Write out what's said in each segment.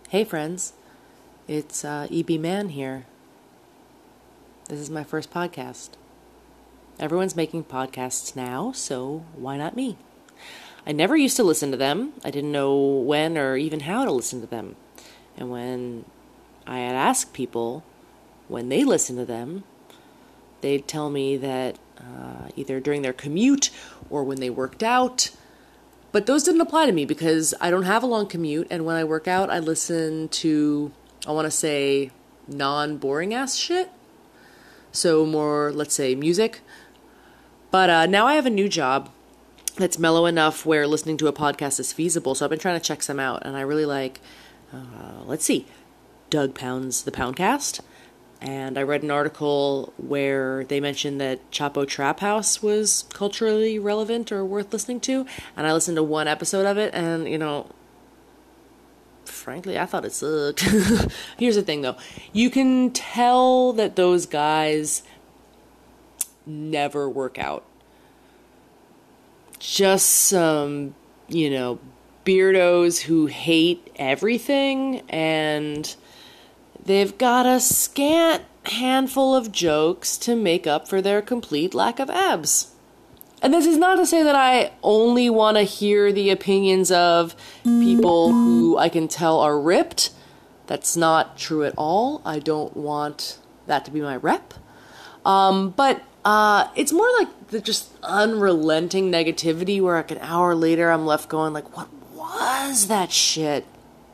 Hey friends, it's EB Man here. This is my first podcast. Everyone's making podcasts now, so why not me? I never used to listen to them. I didn't know when or even how to listen to them. And when I had asked people when they listened to them, they'd tell me that either during their commute or when they worked out. But those didn't apply to me because I don't have a long commute, and when I work out, I listen to, I want to say, non-boring ass shit. So more, let's say, music. But now I have a new job that's mellow enough where listening to a podcast is feasible, so I've been trying to check some out, and I really like, let's see, Doug Pound's The Poundcast. And I read an article where they mentioned that Chapo Trap House was culturally relevant or worth listening to. And I listened to one episode of it, and, frankly, I thought it sucked. Here's the thing, though. You can tell that those guys never work out. Just some, beardos who hate everything, and they've got a scant handful of jokes to make up for their complete lack of abs. And this is not to say that I only want to hear the opinions of people who I can tell are ripped. That's not true at all. I don't want that to be my rep. But it's more like the just unrelenting negativity where like an hour later I'm left going like, what was that shit?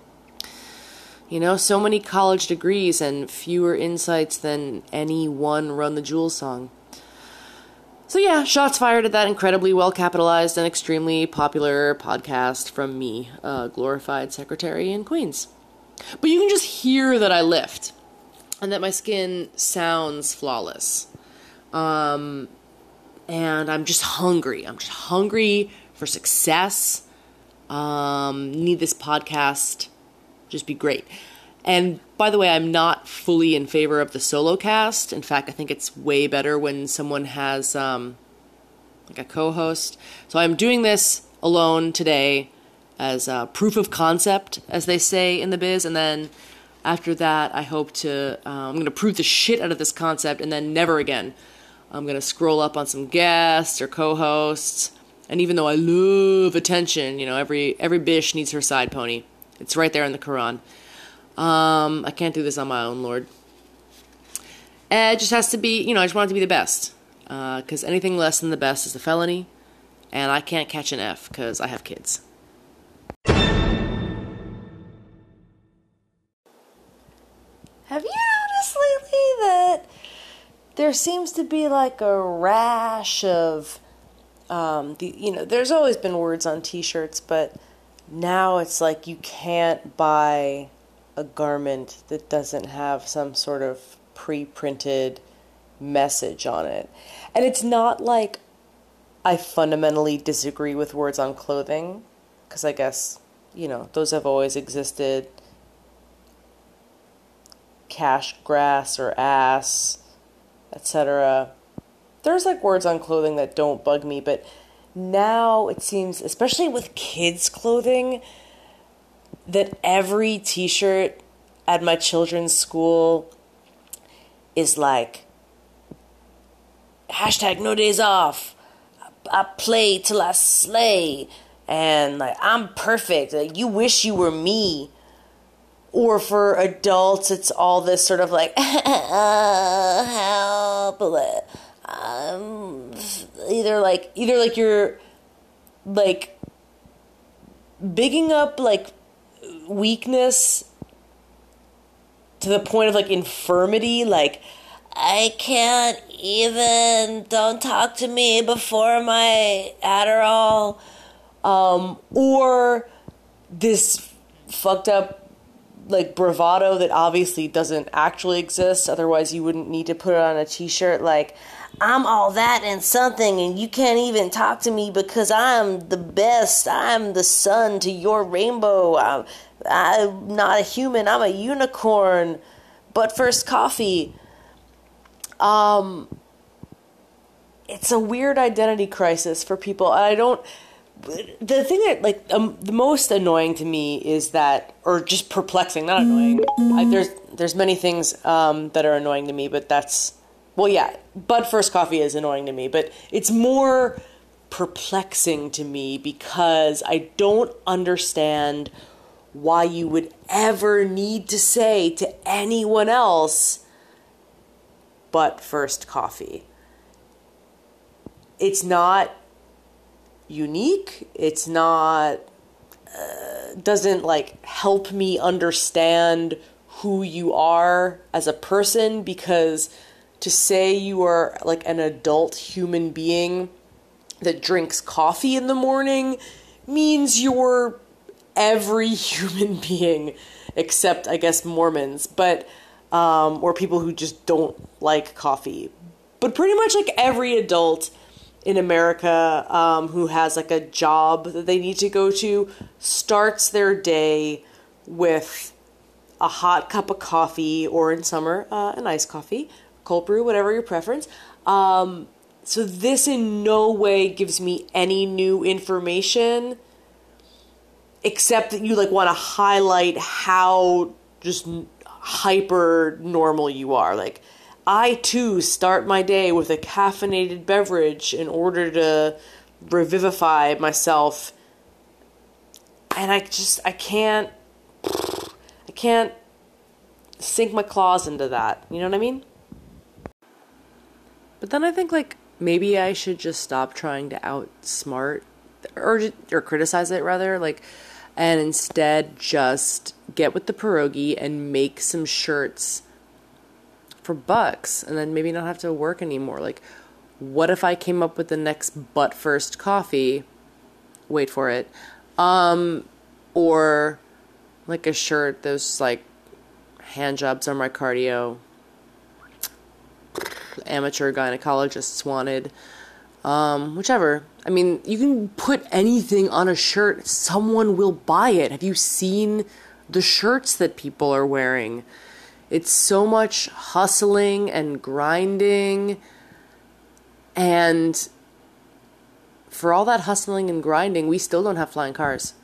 So many college degrees and fewer insights than any one Run the Jewels song. So yeah, shots fired at that incredibly well-capitalized and extremely popular podcast from me, a glorified secretary in Queens. But you can just hear that I lift, and that my skin sounds flawless. And I'm just hungry. I'm just hungry for success. Need this podcast just be great. And by the way, I'm not fully in favor of the solo cast. In fact, I think it's way better when someone has like a co-host. So I'm doing this alone today as proof of concept, as they say in the biz. And then after that, I hope to, I'm going to prove the shit out of this concept and then never again. I'm going to scroll up on some guests or co-hosts. And even though I love attention, every bish needs her side pony. It's right there in the Quran. I can't do this on my own, Lord. It just has to be, I just want it to be the best. Because anything less than the best is a felony. And I can't catch an F because I have kids. Have you noticed lately that there seems to be like a rash of, there's always been words on t-shirts, but now it's like you can't buy a garment that doesn't have some sort of pre-printed message on it. And it's not like I fundamentally disagree with words on clothing, because I guess, those have always existed. Cash, grass, or ass, etc. There's like words on clothing that don't bug me, but now it seems, especially with kids' clothing, that every t-shirt at my children's school is like, hashtag no days off, I play till I slay, and like, I'm perfect, like, you wish you were me. Or for adults, it's all this sort of like, help, either like you're like bigging up like weakness to the point of like infirmity, like I can't even, don't talk to me before my Adderall, or this fucked up like bravado that obviously doesn't actually exist, otherwise you wouldn't need to put it on a t-shirt, like I'm all that and something, and you can't even talk to me because I'm the best, I'm the sun to your rainbow, I'm not a human, I'm a unicorn, but first coffee. It's a weird identity crisis for people, and I don't the thing that, like, the most annoying to me is that, or just perplexing, not annoying. There's many things that are annoying to me, but that's, well, yeah, Bud First Coffee is annoying to me, but it's more perplexing to me because I don't understand why you would ever need to say to anyone else, Bud First Coffee. It's not unique. It's not, doesn't like help me understand who you are as a person, because to say you are like an adult human being that drinks coffee in the morning means you're every human being except, I guess, Mormons, but or people who just don't like coffee. But pretty much like every adult in America who has like a job that they need to go to starts their day with a hot cup of coffee, or in summer, an iced coffee, cold brew, whatever your preference. So this in no way gives me any new information, except that you like want to highlight how just hyper normal you are. Like, I too start my day with a caffeinated beverage in order to revivify myself. And I can't sink my claws into that. You know what I mean? But then I think, like, maybe I should just stop trying to outsmart or criticize it, rather, like, and instead just get with the pierogi and make some shirts for bucks, and then maybe not have to work anymore. Like, what if I came up with the next Butt First Coffee? Wait for it. Or like a shirt that's like, hand jobs are my cardio, amateur gynecologists wanted, whichever. I mean, you can put anything on a shirt, someone will buy it. Have you seen the shirts that people are wearing? It's so much hustling and grinding, and for all that hustling and grinding, we still don't have flying cars.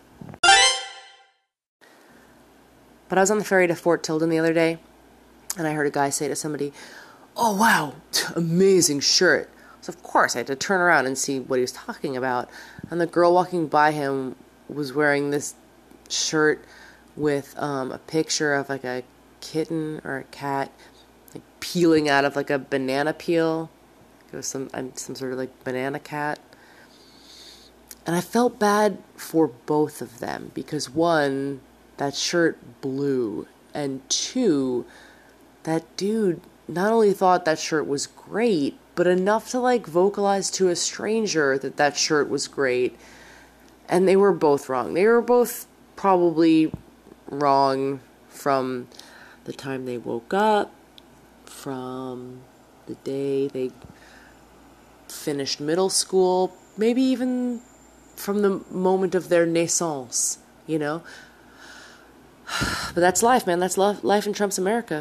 But I was on the ferry to Fort Tilden the other day, and I heard a guy say to somebody, "Oh, wow, amazing shirt." So of course I had to turn around and see what he was talking about. And the girl walking by him was wearing this shirt with a picture of like a kitten or a cat like peeling out of like a banana peel. It was some sort of like banana cat. And I felt bad for both of them because, one, that shirt blew, and two, that dude not only thought that shirt was great, but enough to like vocalize to a stranger that that shirt was great. And they were both wrong. They were both probably wrong from the time they woke up, from the day they finished middle school, maybe even from the moment of their naissance, you know? But that's life, man. That's life in Trump's America.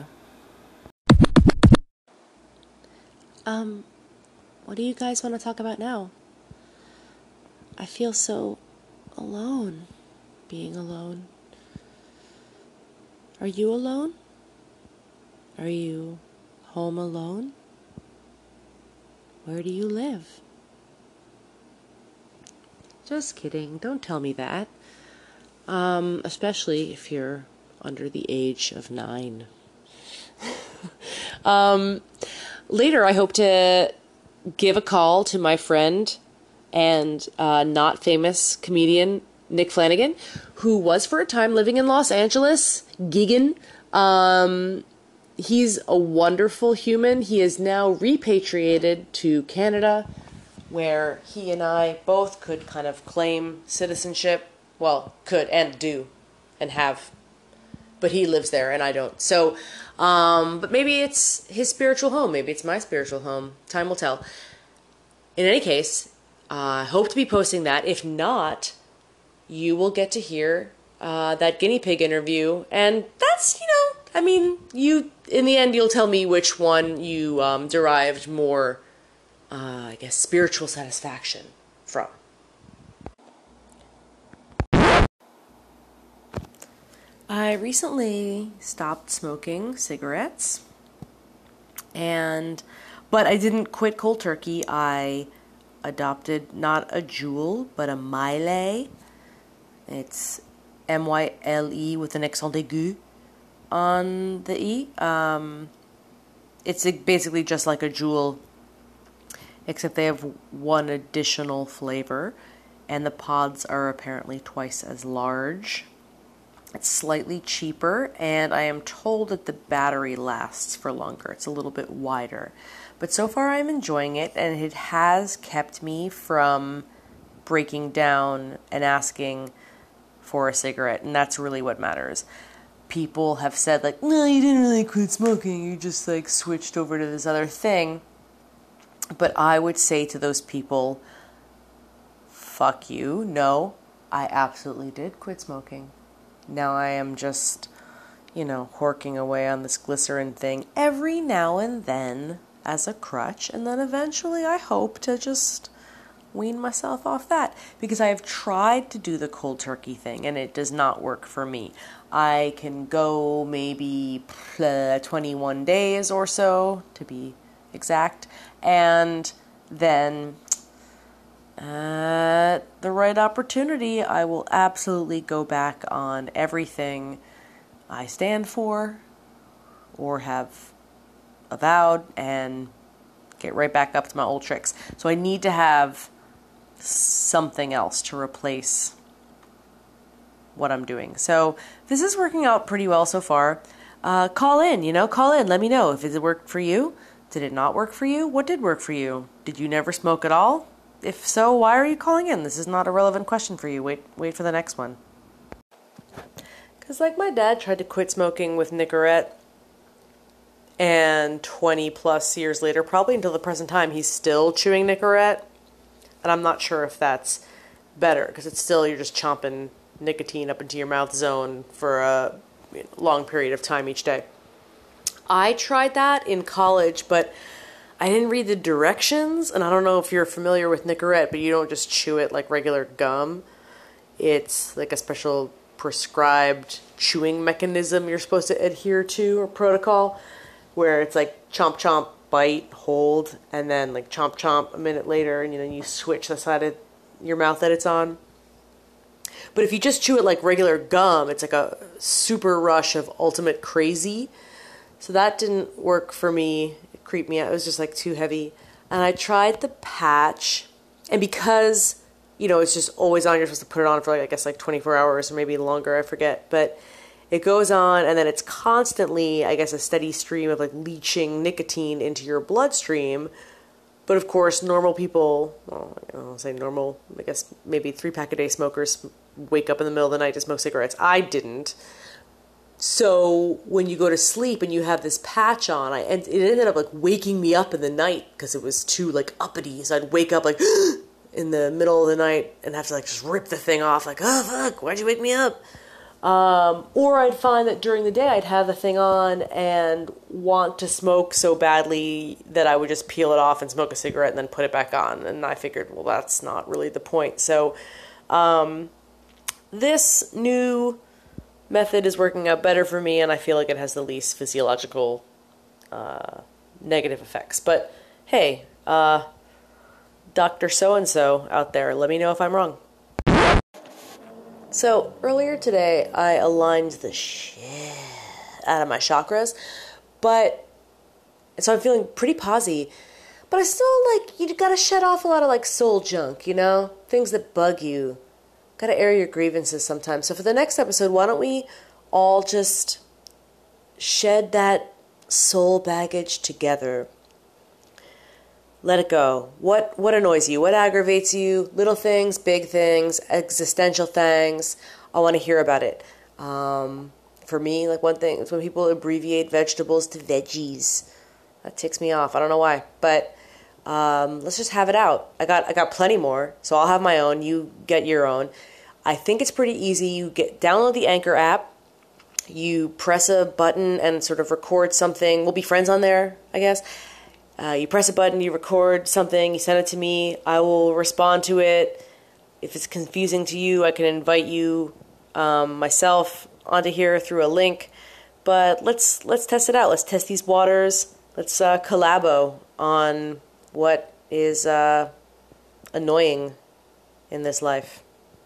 What do you guys want to talk about now? I feel so alone, being alone. Are you alone? Are you home alone? Where do you live? Just kidding. Don't tell me that. Especially if you're under the age of 9. Later, I hope to give a call to my friend and not famous comedian Nick Flanagan, who was for a time living in Los Angeles, gigging. He's a wonderful human. He is now repatriated to Canada, where he and I both could kind of claim citizenship. Well, could and do and have. But he lives there and I don't. So, but maybe it's his spiritual home. Maybe it's my spiritual home. Time will tell. In any case, I hope to be posting that. If not, you will get to hear that guinea pig interview. And that's, I mean, in the end, you'll tell me which one you derived more, I guess, spiritual satisfaction from. I recently stopped smoking cigarettes, but I didn't quit cold turkey. I adopted not a Juul, but a Myle. It's Myle with an accent aigu on the E. It's basically just like a Juul, except they have one additional flavor, and the pods are apparently twice as large. It's slightly cheaper, and I am told that the battery lasts for longer. It's a little bit wider. But so far I'm enjoying it, and it has kept me from breaking down and asking for a cigarette, and that's really what matters. People have said, like, no, you didn't really quit smoking, you just, like, switched over to this other thing. But I would say to those people, fuck you. No, I absolutely did quit smoking. Now I am just, horking away on this glycerin thing every now and then as a crutch, and then eventually I hope to just wean myself off that, because I have tried to do the cold turkey thing and it does not work for me. I can go maybe 21 days or so, to be exact, and then at the right opportunity, I will absolutely go back on everything I stand for or have avowed and get right back up to my old tricks. So I need to have something else to replace what I'm doing. So this is working out pretty well so far. Call in, let me know if it worked for you. Did it not work for you? What did work for you? Did you never smoke at all? If so, why are you calling in? This is not a relevant question for you. Wait for the next one. Because like my dad tried to quit smoking with Nicorette, and 20 plus years later, probably until the present time, he's still chewing Nicorette. And I'm not sure if that's better, because it's still, you're just chomping nicotine up into your mouth zone for a long period of time each day. I tried that in college, but I didn't read the directions, and I don't know if you're familiar with Nicorette, but you don't just chew it like regular gum. It's like a special prescribed chewing mechanism you're supposed to adhere to, or protocol, where it's like chomp chomp, bite, hold, and then like chomp chomp a minute later, and you switch the side of your mouth that it's on. But if you just chew it like regular gum, it's like a super rush of ultimate crazy. So that didn't work for me. It creeped me out. It was just like too heavy. And I tried the patch, and because, it's just always on, you're supposed to put it on for like 24 hours or maybe longer, I forget. But it goes on, and then it's constantly, a steady stream of like leaching nicotine into your bloodstream. But of course, normal people, I don't say normal, maybe 3-pack-a-day smokers wake up in the middle of the night to smoke cigarettes. I didn't. So when you go to sleep and you have this patch on, and it ended up like waking me up in the night because it was too like uppity. So I'd wake up like in the middle of the night and have to like just rip the thing off, like, oh fuck, why'd you wake me up? Or I'd find that during the day I'd have the thing on and want to smoke so badly that I would just peel it off and smoke a cigarette and then put it back on. And I figured, well, that's not really the point. So this new method is working out better for me, and I feel like it has the least physiological negative effects. But hey, Dr. So-and-so out there, let me know if I'm wrong. So earlier today, I aligned the shit out of my chakras, so I'm feeling pretty posy, but I still, you gotta shed off a lot of, soul junk, things that bug you. Gotta air your grievances sometimes. So for the next episode, why don't we all just shed that soul baggage together? Let it go. What annoys you? What aggravates you? Little things, big things, existential things. I want to hear about it. For me, one thing is when people abbreviate vegetables to veggies. That ticks me off. I don't know why, but let's just have it out. I got plenty more, so I'll have my own. You get your own. I think it's pretty easy. You download the Anchor app. You press a button and sort of record something. We'll be friends on there, I guess. You press a button, you record something, you send it to me. I will respond to it. If it's confusing to you, I can invite you myself onto here through a link. But let's test it out. Let's test these waters. Let's collabo on what is annoying in this life.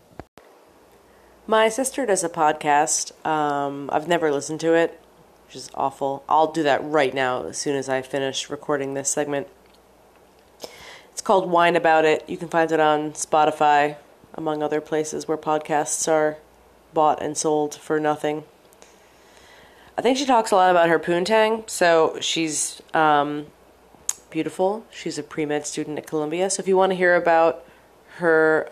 My sister does a podcast. I've never listened to it, which is awful. I'll do that right now as soon as I finish recording this segment. It's called Whine About It. You can find it on Spotify, among other places where podcasts are bought and sold for nothing. I think she talks a lot about her poontang, so she's beautiful. She's a pre-med student at Columbia, so if you want to hear about her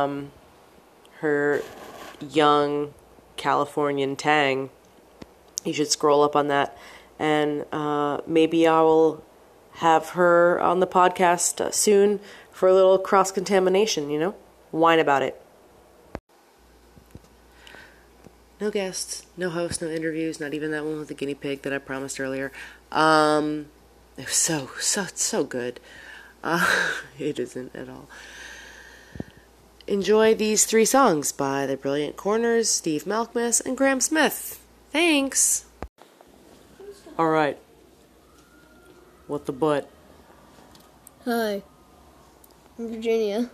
her young Californian tang, you should scroll up on that, and maybe I will have her on the podcast soon for a little cross-contamination, you know? Whine about it. No guests, no hosts, no interviews, not even that one with the guinea pig that I promised earlier. It was so good. It isn't at all. Enjoy these 3 songs by The Brilliant Corners, Steve Malkmus, and Graham Smith. Thanks! Alright. What the butt? Hi. I'm Virginia.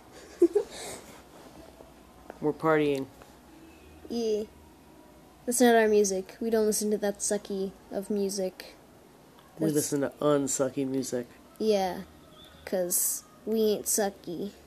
We're partying. Yeah. That's not our music. We don't listen to that sucky of music. We listen to unsucky music. Yeah. 'Cause we ain't sucky.